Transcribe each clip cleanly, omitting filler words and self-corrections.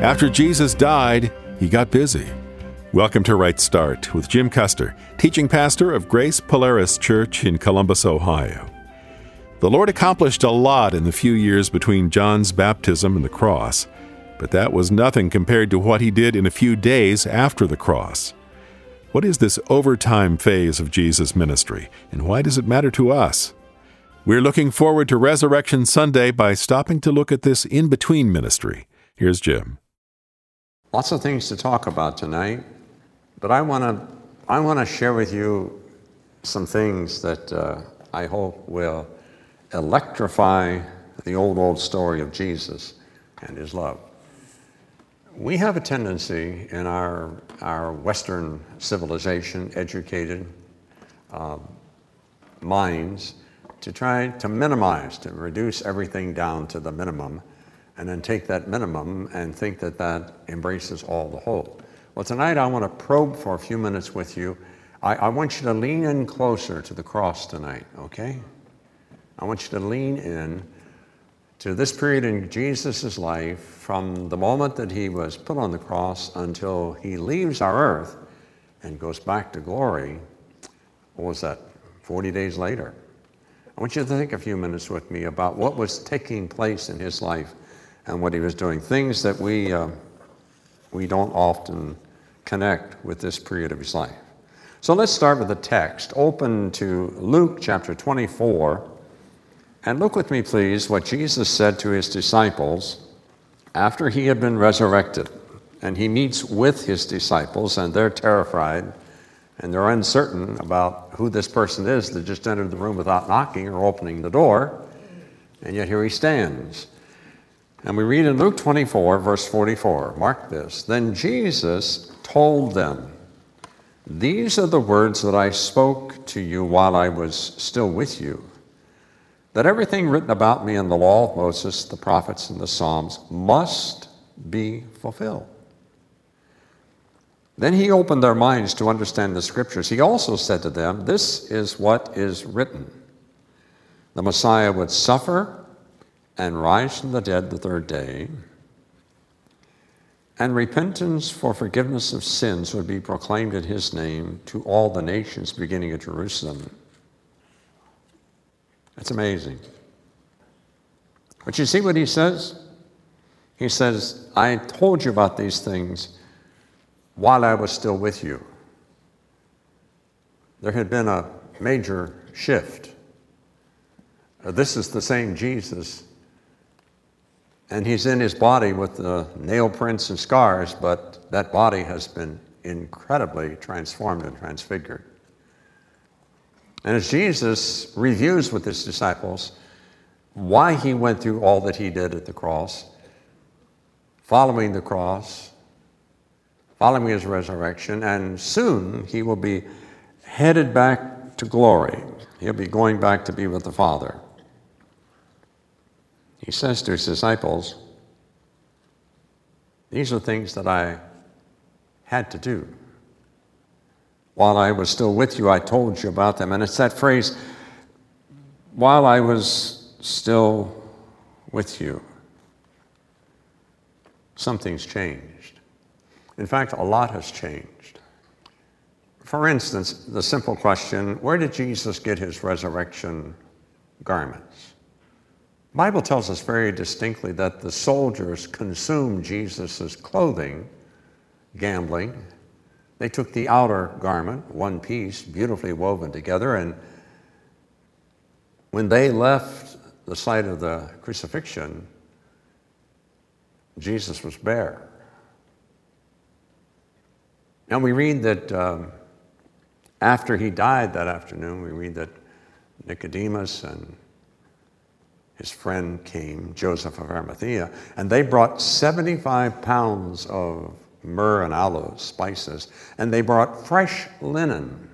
After Jesus died, he got busy. Welcome to Right Start with Jim Custer, teaching pastor of Grace Polaris Church in Columbus, Ohio. The Lord accomplished a lot in the few years between John's baptism and the cross, but that was nothing compared to what he did in a few days after the cross. What is this overtime phase of Jesus' ministry, and why does it matter to us? We're looking forward to Resurrection Sunday by stopping to look at this in-between ministry. Here's Jim. Lots of things to talk about tonight, but I want to share with you some things that I hope will electrify the old story of Jesus and his love. We have a tendency in our Western civilization, educated minds, to try to minimize, to reduce everything down to the minimum, and then take that minimum and think that that embraces all the whole. Well, tonight I want to probe for a few minutes with you. I want you to lean in closer to the cross tonight, okay? I want you to lean in to this period in Jesus' life from the moment that he was put on the cross until he leaves our earth and goes back to glory. What was that, 40 days later? I want you to think a few minutes with me about what was taking place in his life and what he was doing, things that we don't often connect with this period of his life. So let's start with the text. Open to Luke chapter 24, and look with me, please, what Jesus said to his disciples after he had been resurrected. And he meets with his disciples, and they're terrified, and they're uncertain about who this person is that just entered the room without knocking or opening the door, and yet here he stands. And we read in Luke 24, verse 44, mark this, "Then Jesus told them, 'These are the words that I spoke to you while I was still with you, that everything written about me in the law of Moses, the prophets, and the Psalms must be fulfilled.'" Then he opened their minds to understand the scriptures. He also said to them, "This is what is written. The Messiah would suffer and rise from the dead the third day, and repentance for forgiveness of sins would be proclaimed in his name to all the nations, beginning at Jerusalem." That's amazing. But you see what he says? He says, "I told you about these things while I was still with you." There had been a major shift. This is the same Jesus, and he's in his body with the nail prints and scars, but that body has been incredibly transformed and transfigured. And as Jesus reviews with his disciples why he went through all that he did at the cross, following the cross, following his resurrection, and soon he will be headed back to glory. He'll be going back to be with the Father. He says to his disciples, "These are things that I had to do. While I was still with you, I told you about them." And it's that phrase, "while I was still with you." Something's changed. In fact, a lot has changed. For instance, the simple question, where did Jesus get his resurrection garments? The Bible tells us very distinctly that the soldiers consumed Jesus' clothing, gambling. They took the outer garment, one piece, beautifully woven together, and when they left the site of the crucifixion, Jesus was bare. And we read that after he died that afternoon, we read that Nicodemus and his friend came, Joseph of Arimathea, and they brought 75 pounds of myrrh and aloes, spices, and they brought fresh linen.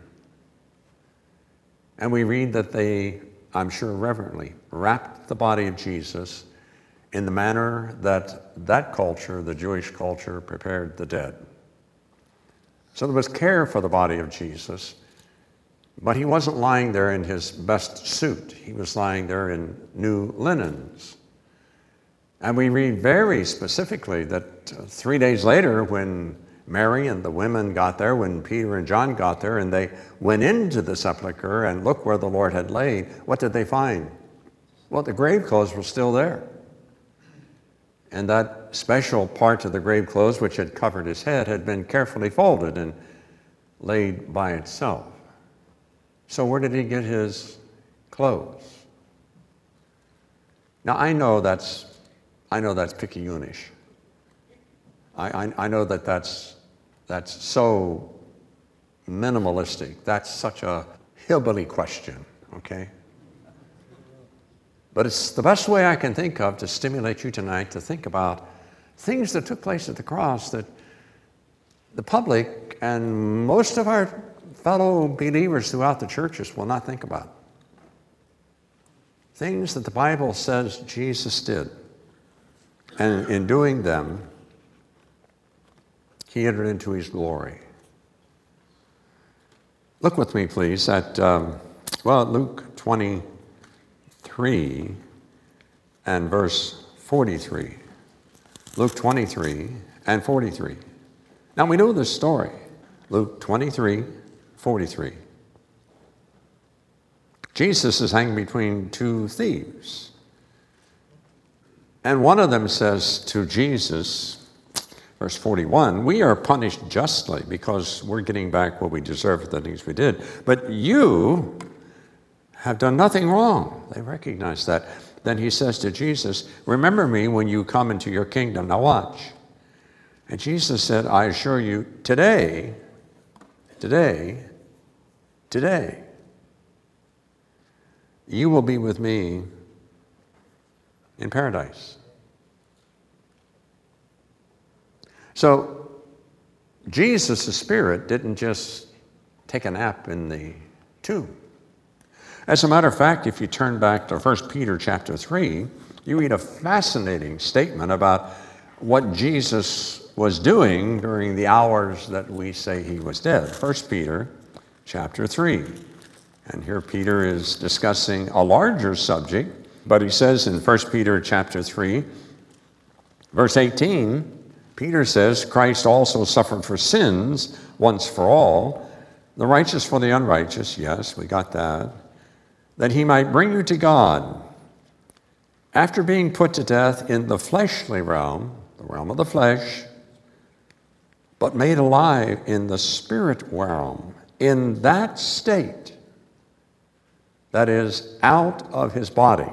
And we read that they, I'm sure reverently, wrapped the body of Jesus in the manner that that culture, the Jewish culture, prepared the dead. So there was care for the body of Jesus, but he wasn't lying there in his best suit. He was lying there in new linens. And we read very specifically that 3 days later, when Mary and the women got there, when Peter and John got there, and they went into the sepulcher and looked where the Lord had laid, what did they find? Well, the grave clothes were still there. And that special part of the grave clothes which had covered his head had been carefully folded and laid by itself. So where did he get his clothes? Now I know that's picayunish. I know that's so minimalistic. That's such a hillbilly question, okay? But it's the best way I can think of to stimulate you tonight to think about things that took place at the cross that the public and most of our fellow believers throughout the churches will not think about. Things that the Bible says Jesus did. And in doing them, he entered into his glory. Look with me, please, at Luke 23 and verse 43. Luke 23 and 43. Now we know this story. Luke 23, 43. Jesus is hanging between two thieves. And one of them says to Jesus, verse 41, we are punished justly because we're getting back what we deserve for the things we did. But you have done nothing wrong. They recognize that. Then he says to Jesus, remember me when you come into your kingdom. Now watch. And Jesus said, I assure you, today, you will be with me in paradise. So Jesus' spirit didn't just take a nap in the tomb. As a matter of fact, if you turn back to 1 Peter chapter 3, you read a fascinating statement about what Jesus was doing during the hours that we say he was dead. 1 Peter chapter 3. And here Peter is discussing a larger subject, but he says in 1 Peter chapter 3, verse 18, Peter says, Christ also suffered for sins once for all, the righteous for the unrighteous, yes, we got that he might bring you to God. After being put to death in the fleshly realm, the realm of the flesh, but made alive in the spirit realm, in that state, that is, out of his body.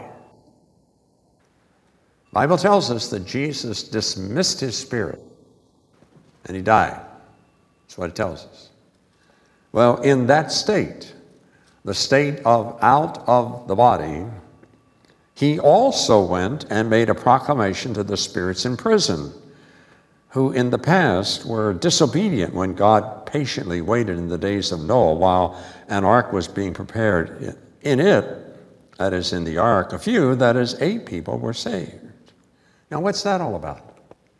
The Bible tells us that Jesus dismissed his spirit and he died. That's what it tells us. Well, in that state, the state of out of the body, he also went and made a proclamation to the spirits in prison, who in the past were disobedient when God patiently waited in the days of Noah while an ark was being prepared. In it, that is in the ark, a few, that is 8 people, were saved. Now what's that all about?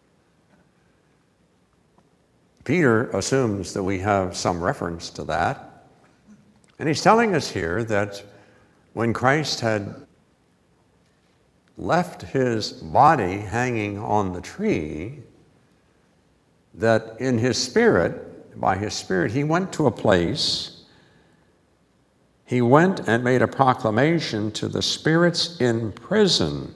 Peter assumes that we have some reference to that. And he's telling us here that when Christ had left his body hanging on the tree, that in his spirit, by his spirit, he went to a place, he went and made a proclamation to the spirits in prison.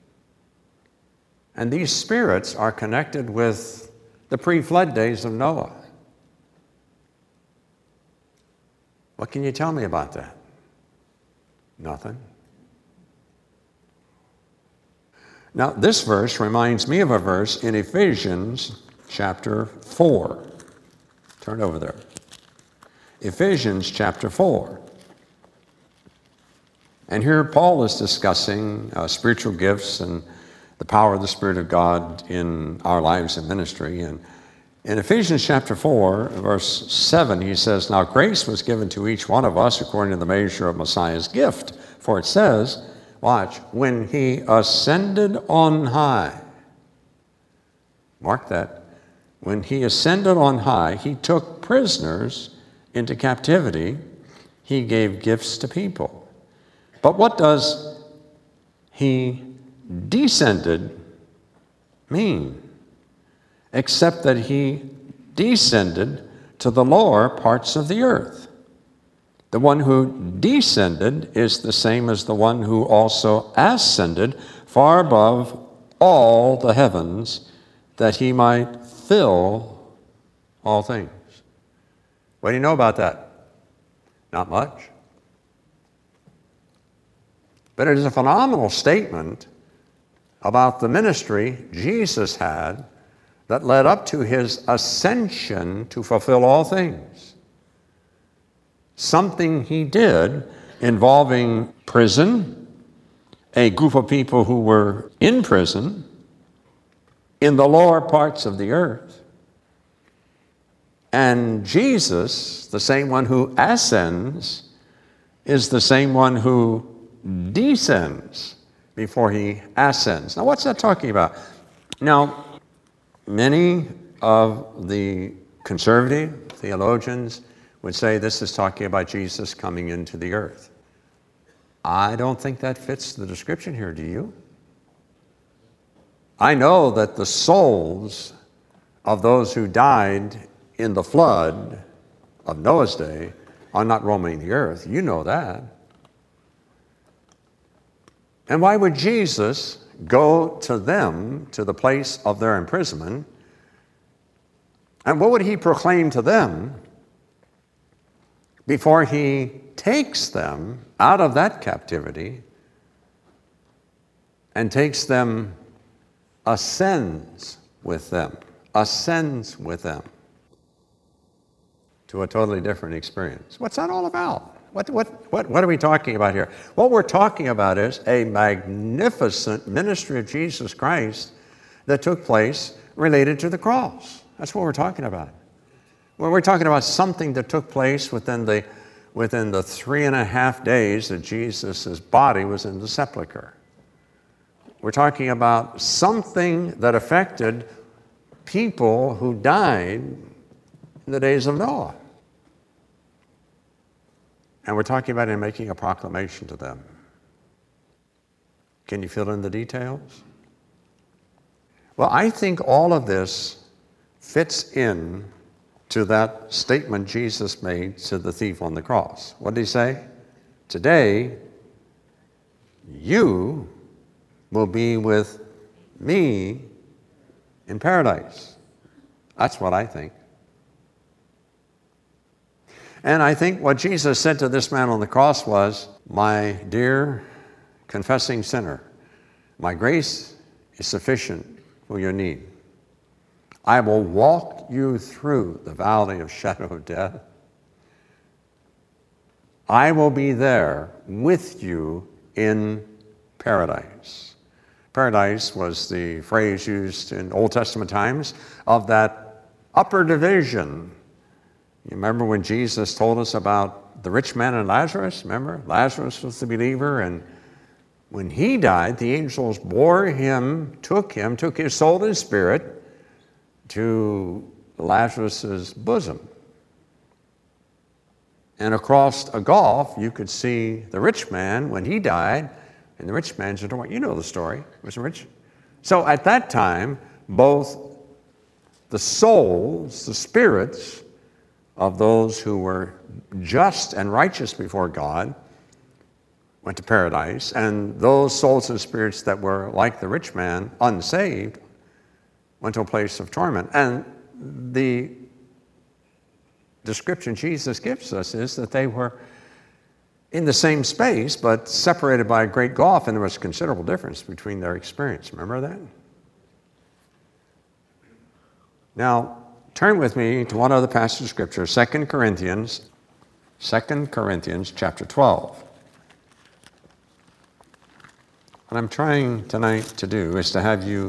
And these spirits are connected with the pre-flood days of Noah. What can you tell me about that? Nothing. Now, this verse reminds me of a verse in Ephesians chapter 4. Turn over there. Ephesians chapter 4. And here Paul is discussing spiritual gifts and the power of the Spirit of God in our lives and ministry. And in Ephesians chapter 4, verse 7, he says, now grace was given to each one of us according to the measure of Messiah's gift. For it says, watch, when he ascended on high. Mark that. When he ascended on high, he took prisoners into captivity. He gave gifts to people. But what does he descended mean? Except that he descended to the lower parts of the earth. The one who descended is the same as the one who also ascended far above all the heavens, that he might fill all things. What do you know about that? Not much. But it is a phenomenal statement about the ministry Jesus had that led up to his ascension to fulfill all things. Something he did involving prison, a group of people who were in prison in the lower parts of the earth. And Jesus, the same one who ascends, is the same one who descends before he ascends. Now, what's that talking about? Now, many of the conservative theologians would say this is talking about Jesus coming into the earth. I don't think that fits the description here, do you? I know that the souls of those who died in the flood of Noah's day are not roaming the earth. You know that. And why would Jesus go to them, to the place of their imprisonment? And what would he proclaim to them before he takes them out of that captivity and takes them, ascends with them to a totally different experience? What's that all about? What are we talking about here? What we're talking about is a magnificent ministry of Jesus Christ that took place related to the cross. That's what we're talking about. Well, we're talking about something that took place within the 3.5 days that Jesus' body was in the sepulcher. We're talking about something that affected people who died in the days of Noah. And we're talking about him making a proclamation to them. Can you fill in the details? Well, I think all of this fits in to that statement Jesus made to the thief on the cross. What did he say? Today, you will be with me in paradise. That's what I think. And I think what Jesus said to this man on the cross was, my dear confessing sinner, my grace is sufficient for your need. I will walk you through the valley of shadow of death. I will be there with you in paradise. Paradise was the phrase used in Old Testament times of that upper division. You remember when Jesus told us about the rich man and Lazarus? Remember? Lazarus was the believer, and when he died, the angels bore him, took his soul and spirit to Lazarus' bosom. And across a gulf, you could see the rich man when he died, and the rich man's adoring. You know the story. Was rich. So at that time, both the souls, the spirits of those who were just and righteous before God went to paradise, and those souls and spirits that were like the rich man, unsaved, went to a place of torment. And the description Jesus gives us is that they were in the same space, but separated by a great gulf, and there was considerable difference between their experience. Remember that? Now, turn with me to one other passage of Scripture, 2 Corinthians chapter 12. What I'm trying tonight to do is to have you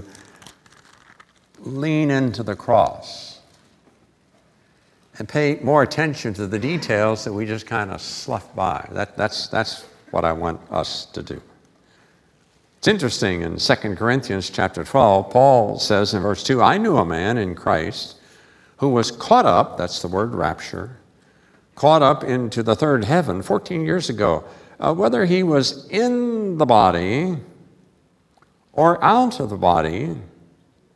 lean into the cross and pay more attention to the details that we just kind of slough by. That's what I want us to do. It's interesting, in 2 Corinthians chapter 12, Paul says in verse 2, I knew a man in Christ who was caught up, that's the word rapture, caught up into the third heaven 14 years ago. Whether he was in the body or out of the body,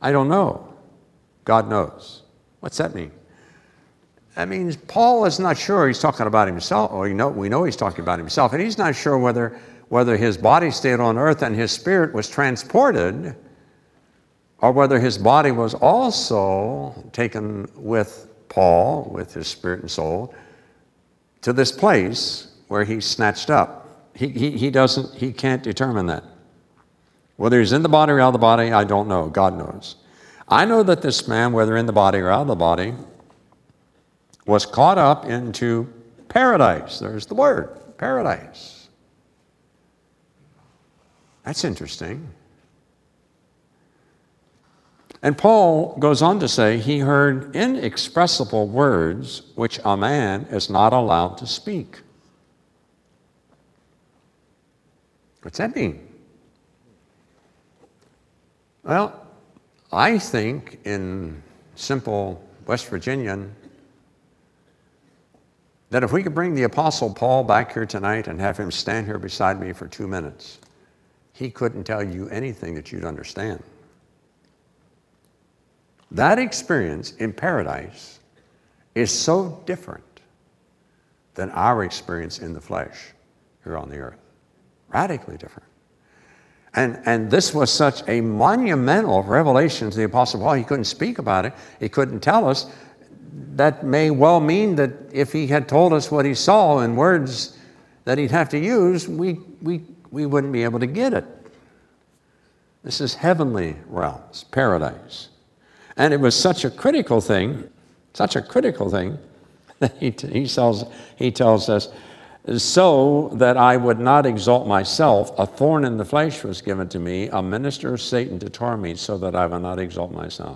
I don't know. God knows. What's that mean? That means Paul is not sure he's talking about himself, or we know he's talking about himself, and he's not sure whether his body stayed on earth and his spirit was transported, or whether his body was also taken with Paul, with his spirit and soul, to this place where he's snatched up. He can't determine that. Whether he's in the body or out of the body, I don't know. God knows. I know that this man, whether in the body or out of the body, was caught up into paradise. There's the word, paradise. That's interesting. And Paul goes on to say he heard inexpressible words which a man is not allowed to speak. What's that mean? Well, I think in simple West Virginian that if we could bring the Apostle Paul back here tonight and have him stand here beside me for 2 minutes, he couldn't tell you anything that you'd understand. That experience in paradise is so different than our experience in the flesh here on the earth. Radically different. And this was such a monumental revelation to the Apostle Paul. He couldn't speak about it. He couldn't tell us. That may well mean that if he had told us what he saw in words that he'd have to use, we wouldn't be able to get it. This is heavenly realms, paradise. And it was such a critical thing that he tells us, so that I would not exalt myself, a thorn in the flesh was given to me, a minister of Satan to torment me, so that I will not exalt myself.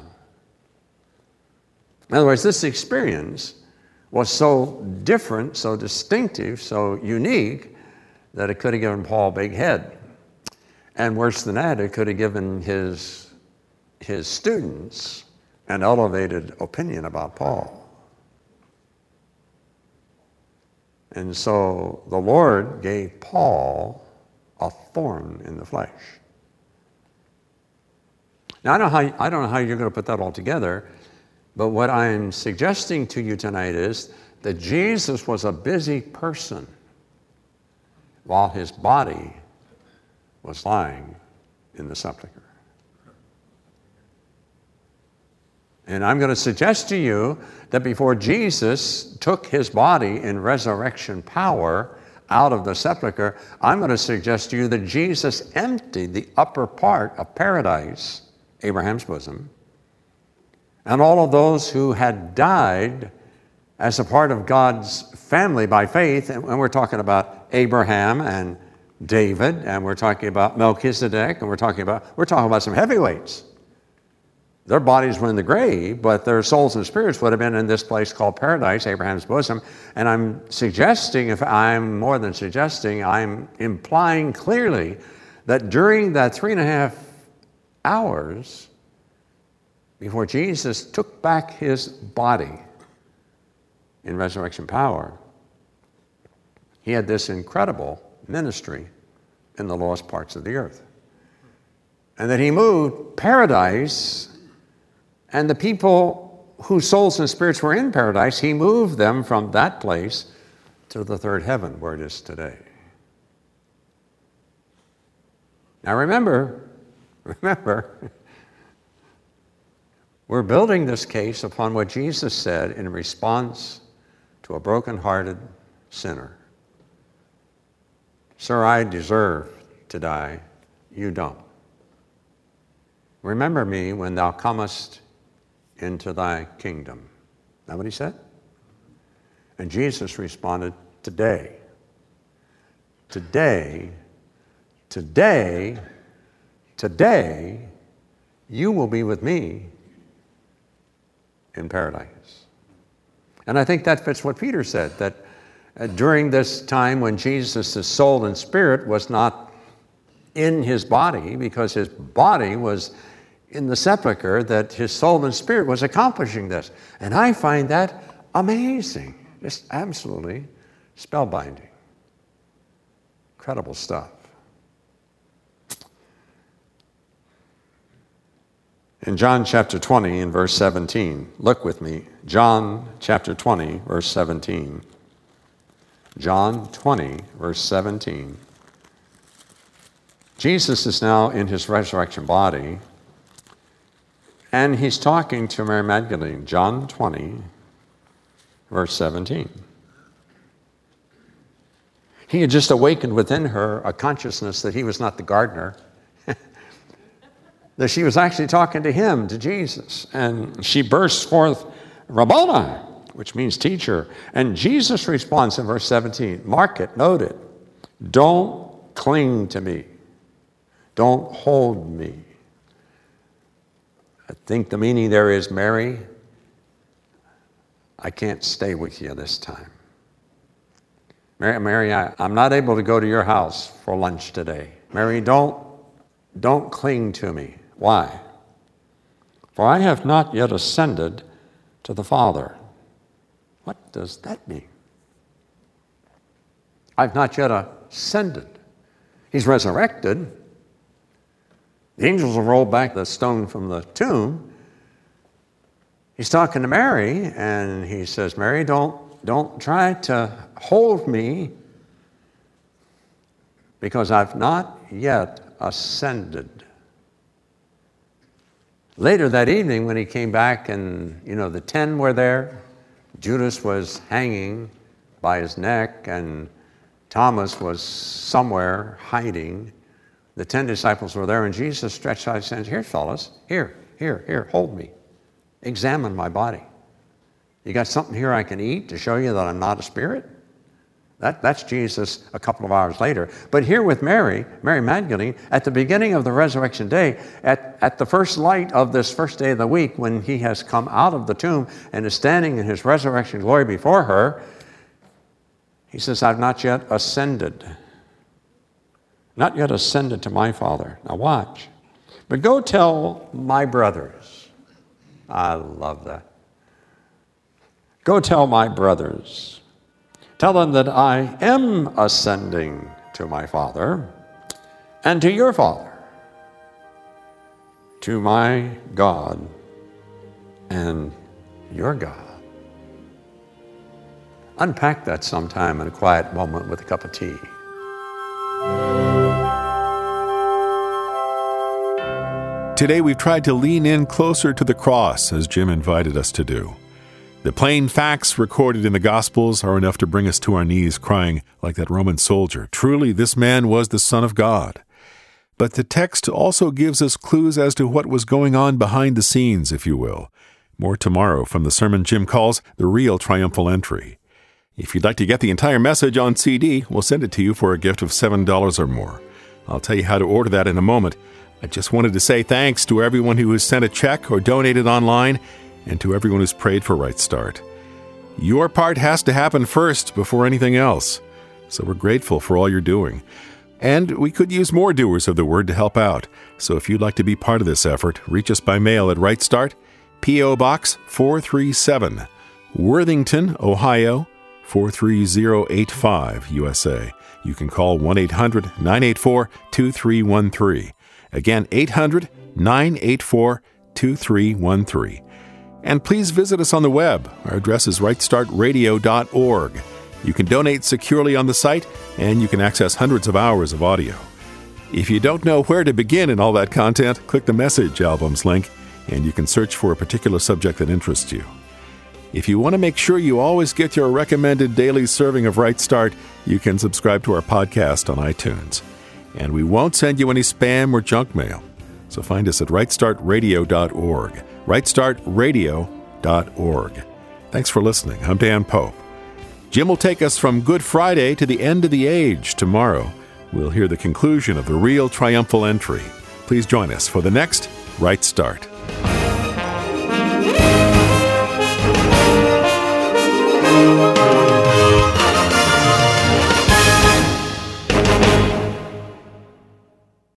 In other words, this experience was so different, so distinctive, so unique, that it could have given Paul a big head. And worse than that, it could have given his students an elevated opinion about Paul. And so the Lord gave Paul a thorn in the flesh. Now, I don't know how you're going to put that all together, but what I'm suggesting to you tonight is that Jesus was a busy person while his body was lying in the sepulcher. And I'm going to suggest to you that before Jesus took his body in resurrection power out of the sepulcher, I'm going to suggest to you that Jesus emptied the upper part of paradise, Abraham's bosom, and all of those who had died as a part of God's family by faith. And we're talking about Abraham and David, and we're talking about Melchizedek, and we're talking about some heavyweights. Their bodies were in the grave, but their souls and spirits would have been in this place called paradise, Abraham's bosom. And I'm suggesting, if I'm more than suggesting, I'm implying clearly that during that 3.5 hours before Jesus took back his body in resurrection power, he had this incredible ministry in the lowest parts of the earth. And that he moved paradise, and the people whose souls and spirits were in paradise, he moved them from that place to the third heaven where it is today. Now remember, we're building this case upon what Jesus said in response to a broken-hearted sinner. Sir, I deserve to die. You don't. Remember me when thou comest into thy kingdom. Is that what he said? And Jesus responded, today, you will be with me in paradise. And I think that fits what Peter said, that during this time when Jesus' soul and spirit was not in his body, because his body was in the sepulcher, that his soul and spirit was accomplishing this. And I find that amazing, just absolutely spellbinding. Incredible stuff. In John chapter 20 and verse 17, look with me. John chapter 20, verse 17. John 20, verse 17. Jesus is now in his resurrection body, and he's talking to Mary Magdalene. John 20, verse 17. He had just awakened within her a consciousness that he was not the gardener, that she was actually talking to him, to Jesus. And she bursts forth, Rabboni, which means teacher. And Jesus responds in verse 17. Mark it, note it. Don't cling to me. Don't hold me. I think the meaning there is, Mary, I can't stay with you this time. Mary, I'm not able to go to your house for lunch today. Mary, don't cling to me. Why? For I have not yet ascended to the Father. What does that mean? I've not yet ascended. He's resurrected. The angels will roll back the stone from the tomb. He's talking to Mary, and he says, Mary, don't try to hold me, because I've not yet ascended. Later that evening, when he came back and, the 10 were there, Judas was hanging by his neck, and Thomas was somewhere hiding. The 10 disciples were there, and Jesus stretched out his hands. Here, fellas, here, hold me. Examine my body. You got something here I can eat to show you that I'm not a spirit? That's Jesus a couple of hours later. But here with Mary Magdalene, at the beginning of the resurrection day, at the first light of this first day of the week, when he has come out of the tomb and is standing in his resurrection glory before her, he says, I've not yet ascended. Not yet ascended to my Father. Now watch. But go tell my brothers. I love that. Go tell my brothers. Tell them that I am ascending to my Father and to your Father, to my God and your God. Unpack that sometime in a quiet moment with a cup of tea. Today we've tried to lean in closer to the cross, as Jim invited us to do. The plain facts recorded in the Gospels are enough to bring us to our knees, crying, like that Roman soldier, truly this man was the Son of God. But the text also gives us clues as to what was going on behind the scenes, if you will. More tomorrow from the sermon Jim calls The Real Triumphal Entry. If you'd like to get the entire message on CD, we'll send it to you for a gift of $7 or more. I'll tell you how to order that in a moment. I just wanted to say thanks to everyone who has sent a check or donated online, and to everyone who's prayed for Right Start. Your part has to happen first before anything else, so we're grateful for all you're doing. And we could use more doers of the word to help out, so if you'd like to be part of this effort, reach us by mail at Right Start, P.O. Box 437, Worthington, Ohio 43085, USA. You can call 1-800-984-2313. Again, 800-984-2313. And please visit us on the web. Our address is rightstartradio.org. You can donate securely on the site, and you can access hundreds of hours of audio. If you don't know where to begin in all that content, click the Message Albums link, and you can search for a particular subject that interests you. If you want to make sure you always get your recommended daily serving of Right Start, you can subscribe to our podcast on iTunes. And we won't send you any spam or junk mail. So find us at rightstartradio.org. rightstartradio.org. Thanks for listening. I'm Dan Pope. Jim will take us from Good Friday to the end of the age tomorrow. We'll hear the conclusion of the Real Triumphal Entry. Please join us for the next Right Start.